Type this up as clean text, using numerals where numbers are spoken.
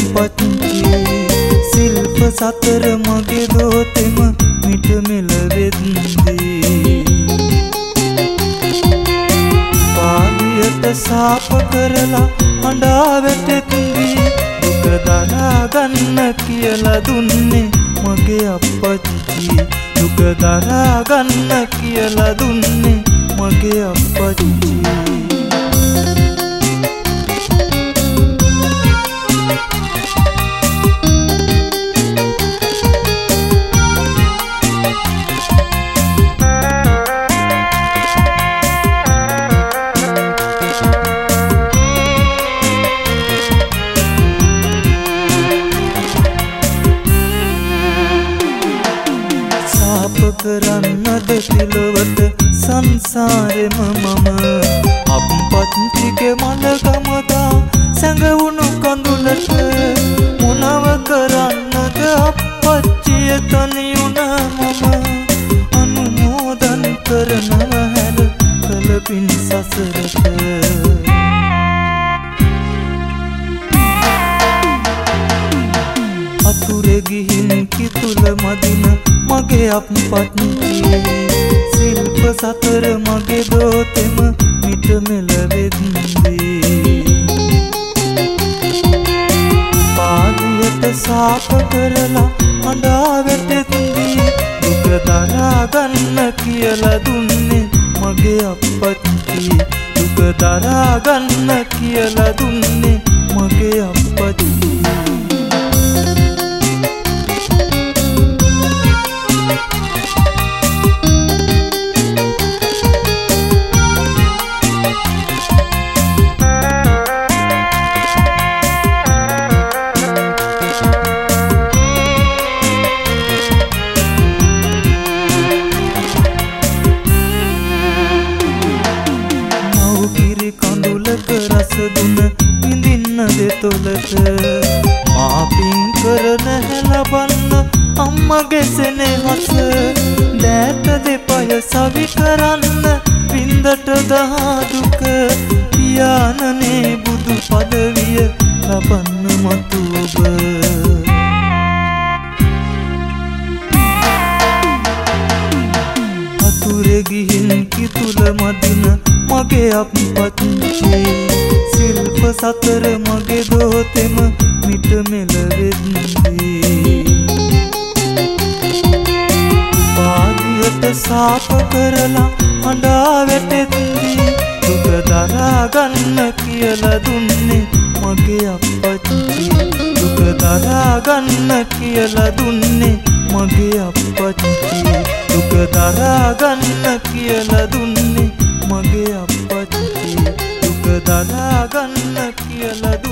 අප්පච්චි සිල්ප සතර මගේ දෝතෙම මිට මෙල වෙද්දී පාලියට සාප කරලා හඬා වැටෙද්දී දුක දරා ගන්න කියලා දුන්නේ මගේ අප්පච්චි දුක දරා ගන්න කියලා දුන්නේ මගේ අප්පච්චි කරන්නද තිලවට සංසාරෙම මම අප්පච්චිගේ මලගමදා සැඟවුණු කඳුලට මොනව කරන්නද අප්පච්චිය තනි වුණ මම අනුමෝදන් කරනව හැර කළ පින් සසරට අතුරෙ ගිහින් කිතුල මදින මගේ අප්පච්චි සිල්ප සතර මගේ දෝතෙම මිට මෙල වෙද්දී පාලියට සාප කරලා හඬා වැටෙද්දී දුක දරා ගන්න කියලා දුන්නේ මගේ අප්පච්චි දුක දරා ගන්න කියලා දුන්නේ මගේ අප්පච්චි රසදුන විඳින්න දෙතොලට මා පින් කරන ලබන්න අම්මගේ සෙනෙහස දෑත දෙපය සවි කරන්න වින්දට දහා දුක පියාණනේ බුදු පදවිය ලබන්න මතු ඔබ අතුරෙ ගිහින් කිතුල මදින මගේ අප්පච්චි සිල්ප සතර මගේ දෝතෙම මිට මෙල වෙද්දී පාලියට සාප කරලා හඬා වැටෙද්දී දුක දරා ගන්න කියලා දුන්නේ මගේ අප්පච්චි දුක දරා ගන්න කියලා දුන්නේ මගේ අප්පච්චි දුක දරා ගන්න කියලා දුන්නේ මගේ අප්පච්චි දුක දරා ගන්න කියලා